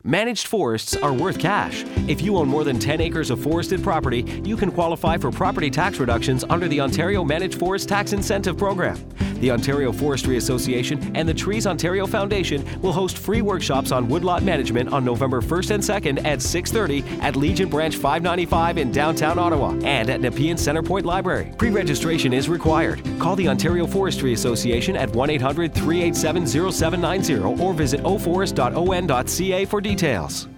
Managed forests are worth cash. If you own more than 10 acres of forested property, you can qualify for property tax reductions under the Ontario Managed Forest Tax Incentive Program. The Ontario Forestry Association and the Trees Ontario Foundation will host free workshops on woodlot management on November 1st and 2nd at 6:30 at Legion Branch 595 in downtown Ottawa and at Nepean Centrepoint Library. Pre-registration is required. Call the Ontario Forestry Association at 1-800-387-0790 or visit oforest.on.ca for details.